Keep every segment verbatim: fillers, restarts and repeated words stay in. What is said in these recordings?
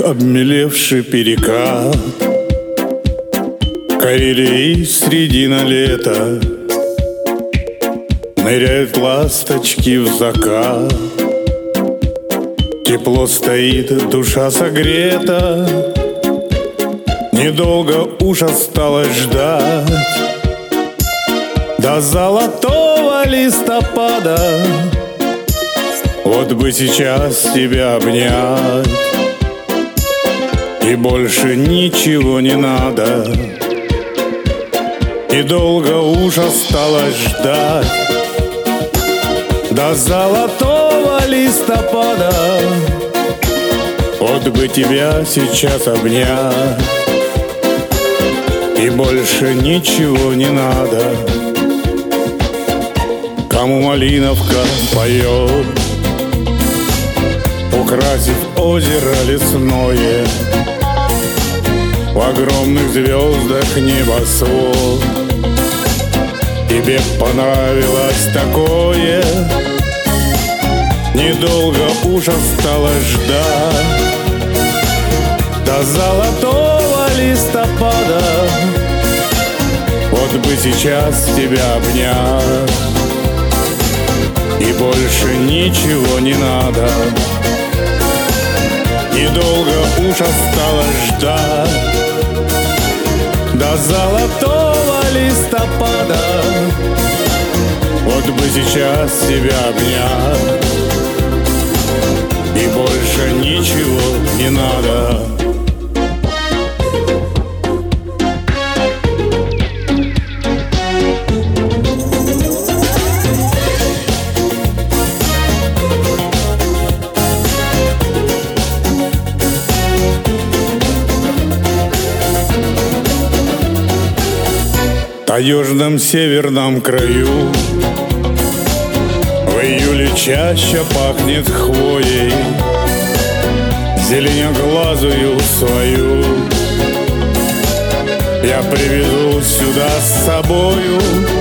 обмелевший перекат, Карелии средина лета, ныряют ласточки в закат. Тепло стоит, душа согрета, недолго уж осталось ждать до золотого листопада. Вот бы сейчас тебя обнять, и больше ничего не надо, и долго уж осталось ждать до золотого листопада. Вот бы тебя сейчас обнять, и больше ничего не надо. Кому малиновка поет, украсив озеро лесное, в огромных звездах небосвод. Тебе понравилось такое, недолго уж осталось ждать до золотого листопада. Вот бы сейчас тебя обнять, и больше ничего не надо, и долго уж осталось ждать до золотого листопада. Вот бы сейчас тебя обнять, и больше ничего не надо. На южном северном краю в июле чаще пахнет хвоей, зеленоглазую свою я привезу сюда с собою.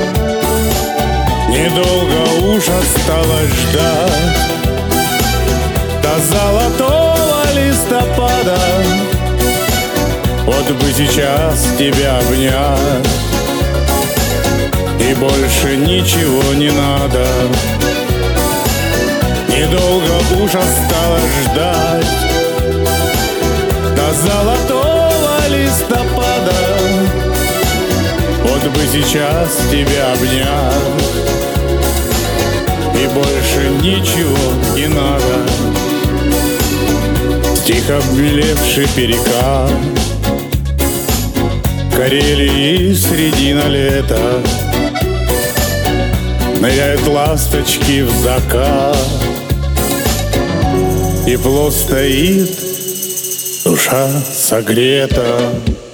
Недолго уж осталось ждать до золотого листопада. Вот бы сейчас тебя обнять, и больше ничего не надо, недолго уж осталось ждать до золотого листопада. Вот бы сейчас тебя обнять, и больше ничего не надо. Стих обмелевший перекат, Карелии средина лета, ныряют ласточки в закат. Тепло стоит, душа согрета.